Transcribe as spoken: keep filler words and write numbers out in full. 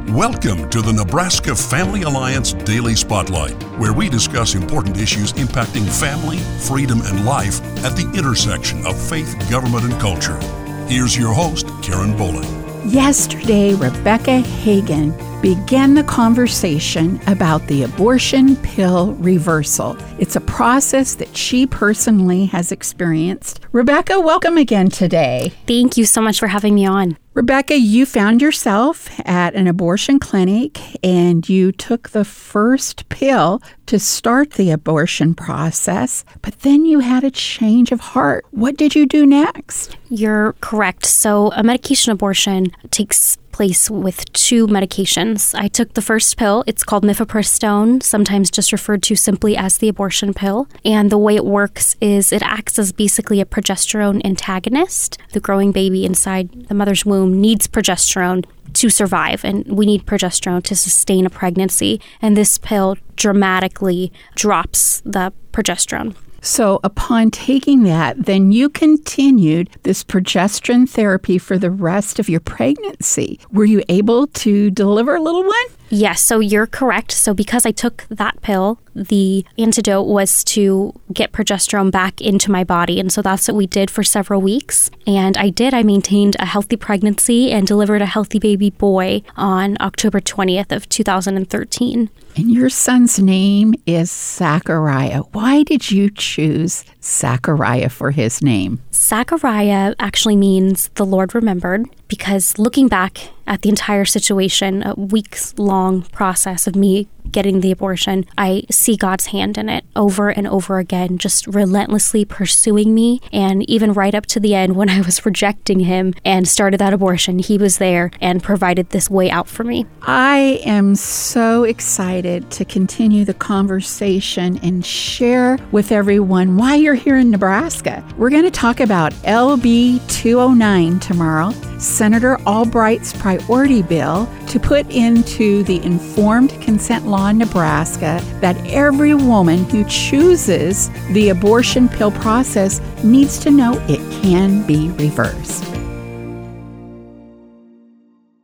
Welcome to the Nebraska Family Alliance Daily Spotlight, where we discuss important issues impacting family, freedom, and life at the intersection of faith, government, and culture. Here's your host, Karen Bowling. Yesterday, Rebecca Hagan began the conversation about the abortion pill reversal. It's a process that she personally has experienced. Rebecca, welcome again today. Thank you so much for having me on. Rebecca, you found yourself at an abortion clinic and you took the first pill to start the abortion process, but then you had a change of heart. What did you do next? You're correct. So a medication abortion takes place with two medications. I took the first pill. It's called mifepristone, sometimes just referred to simply as the abortion pill. And the way it works is it acts as basically a progesterone antagonist. The growing baby inside the mother's womb needs progesterone to survive, and we need progesterone to sustain a pregnancy. And this pill dramatically drops the progesterone. So upon taking that, then you continued this progesterone therapy for the rest of your pregnancy. Were you able to deliver a little one? Yes, so you're correct. So because I took that pill, the antidote was to get progesterone back into my body. And so that's what we did for several weeks. And I did. I maintained a healthy pregnancy and delivered a healthy baby boy on October twentieth of two thousand thirteen. And your son's name is Zachariah. Why did you choose Zachariah for his name? Zachariah actually means the Lord remembered, because looking back at the entire situation, a weeks-long process of me getting the abortion, I see God's hand in it over and over again, just relentlessly pursuing me. And even right up to the end, when I was rejecting him and started that abortion, he was there and provided this way out for me. I am so excited to continue the conversation and share with everyone why you're here in Nebraska. We're going to talk about L B two oh nine tomorrow, Senator Albright's priority bill to put into the informed consent law in Nebraska that every woman who chooses the abortion pill process needs to know it can be reversed.